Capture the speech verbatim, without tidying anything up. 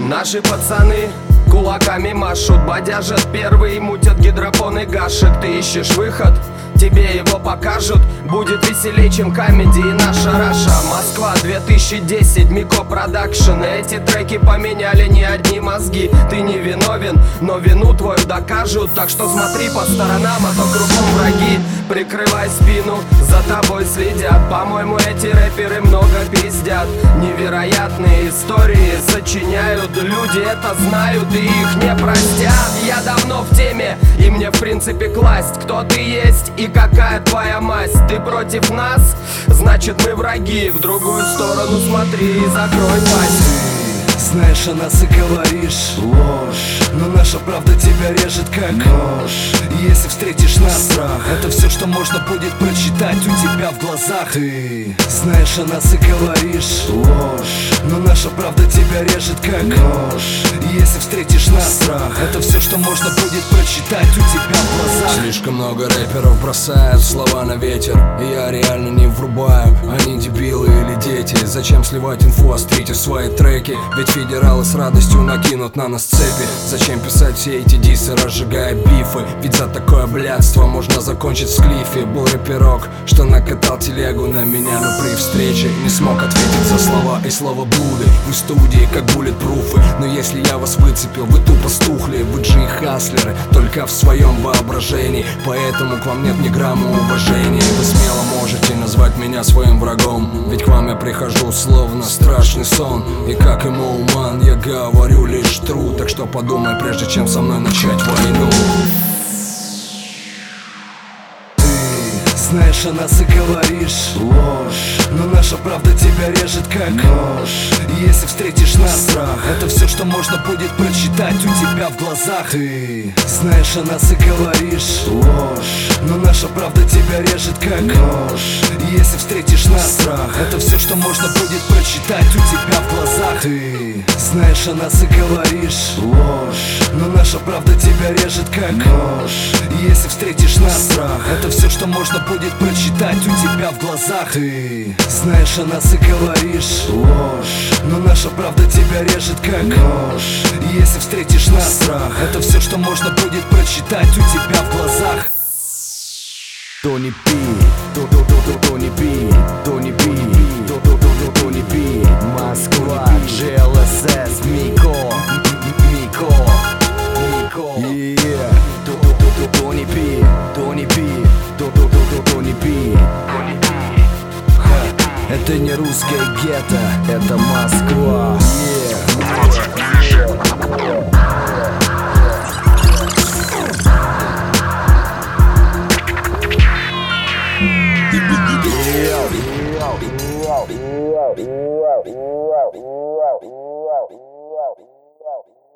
Наши пацаны кулаками машут, бодяжат первые, мутят гидропоны гашек. Ты ищешь выход, тебе его покажут. Будет веселей, чем комедии наша Раша. Москва две тысячи десять, Мико Продакшн. Эти треки поменяли не одни мозги. Ты не виновен, но вину твою докажут. Так что смотри по сторонам, а то кругом враги. Прикрывай спину, за тобой следят. По-моему, эти рэперы много пиздят. Невероятные истории сочиняют. Люди это знают и их не простят. Я давно в теме, и мне в принципе класть, кто ты есть и какая твоя масть. Ты против нас, значит мы враги. В другую сторону смотри и закрой пасть. Знаешь о нас и говоришь ложь, но наша правда тебя режет как нож. И если встретишь нас, страх, это все, что можно будет прочитать у тебя в глазах. Ты знаешь о нас и говоришь ложь, но наша правда тебя режет как нож. И если встретишь нас, страх, это все, что можно будет прочитать у тебя в глазах. Слишком много рэперов бросают слова на ветер, и я реально не врубаю, они дебилы или дети. Зачем сливать инфу, острить в свои треки? Ведь федералы с радостью накинут на нас цепи. Зачем писать все эти дисы, разжигая бифы? Ведь за такое блядство можно закончить в склифе. Был рэперок, что накатал телегу на меня, но при встрече не смог ответить за слова и слово Будды. Вы студии как буллетпруфы, но если я вас выцепил, вы тупо стухли. Вы джи хаслеры, только в своем воображении, поэтому к вам нет ни грамма уважения. Вы смело можете назвать меня своим врагом, ведь к вам я прихожу словно страшный сон. И как и Моуман, я говорю лишь true. Так что подумай, прежде чем со мной начать войну. Знаешь о нас и говоришь ложь, но наша правда тебя режет как нож. И если встретишь нас, страх, это все, что можно будет прочитать у тебя в глазах. Ты знаешь о нас и говоришь ложь, но наша правда тебя режет как нож. И если встретишь нас, страх, это все, что можно будет прочитать у тебя в глазах. Ты знаешь о нас и говоришь ложь, но наша правда тебя режет как нож. И если встретишь нас, страх, это все, что можно будет будет прочитать у тебя в глазах. Ты знаешь о нас и говоришь ложь, но наша правда тебя режет как нож. И если встретишь нас, страх, это все, что можно будет прочитать у тебя в глазах. Тони Пи, Тони Пи, Тони Пи, Тони Пи, Москва, джи эл эс эс, Мико, Мико, Мико, yeah. Тони Пи, Тони Пи, Тони Пи. Это не русская гетто, это Москва. Yeah.